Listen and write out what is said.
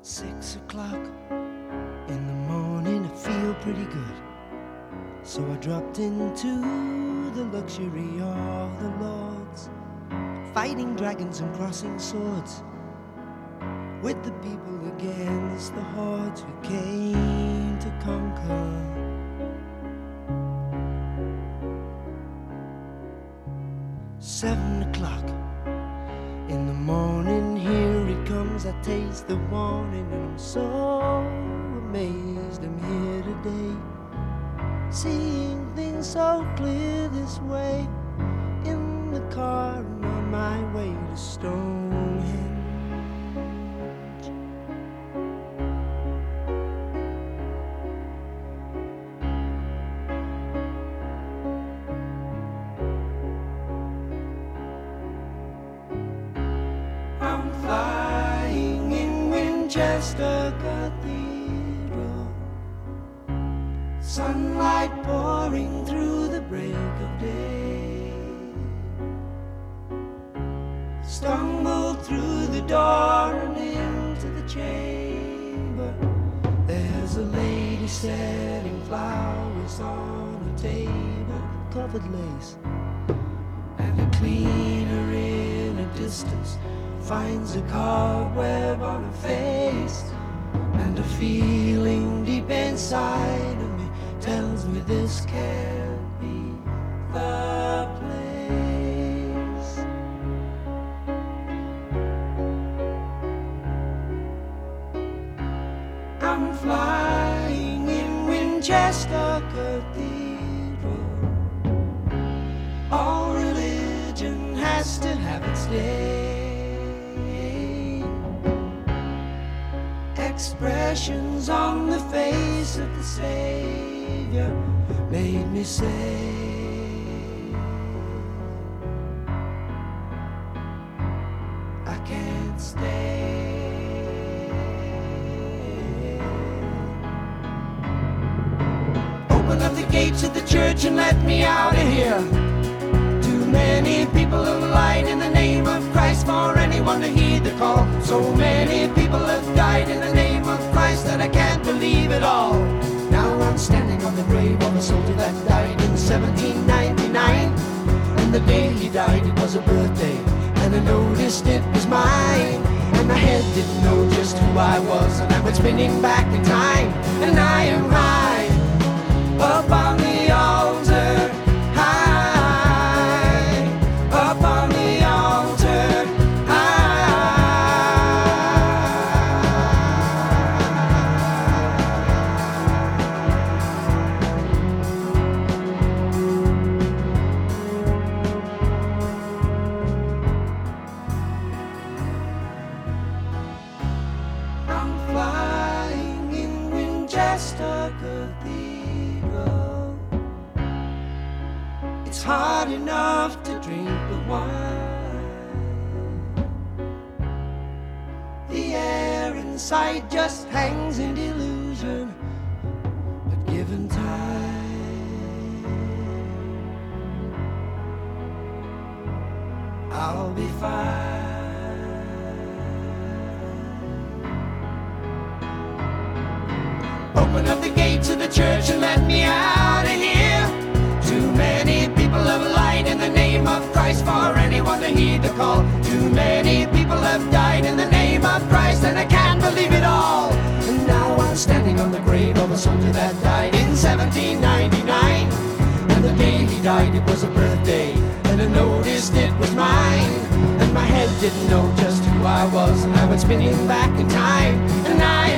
6 o'clock in the morning, I feel pretty good. So I dropped into the luxury of the lords, fighting dragons and crossing swords with the people against the hordes who came to conquer. "7 o'clock in the morning, here it comes. I taste the warning and I'm so amazed I'm here today, seeing things so clear this way, in the car and on my way to Stonehenge. I'm flying in Winchester Cathedral, sunlight pouring through the break of day. Stumbled through the door and into the chamber. There's a lady setting flowers on a table, covered lace, and a cleaner in a distance finds a cobweb on her face, and a feeling deep inside of me tells me this can't be the place. I'm flying in Winchester Cathedral. All religion has to have its day. Expressions on the face of the Savior made me say, I can't stay. Open up the gates of the church and let me out of here. Too many people have lied in the name of Christ for anyone to heed the call. So many people have died in the name of Christ that I can't believe it all. Now I'm standing on the grave of a soldier that died in 1799. And the day he died, it was a birthday, and I noticed it was mine. And my head didn't know just who I was, and I went spinning back in time. And I am high up on the altar, high up on the altar, I'm flying in Winchester Cathedral. It's hard enough to drink the wine. The air inside just hangs in delusion, but given time, I'll be fine. Open up the gates of the church and let me out of here. Too many people have lied in the name of Christ for anyone to heed the call. Too many people have died in the name of Christ, and I can't believe it all. And now I'm standing on the grave of a soldier that died in 1799. And the day he died, it was a birthday, and I noticed it was mine. And my head didn't know just who I was, and I went spinning back in time. And I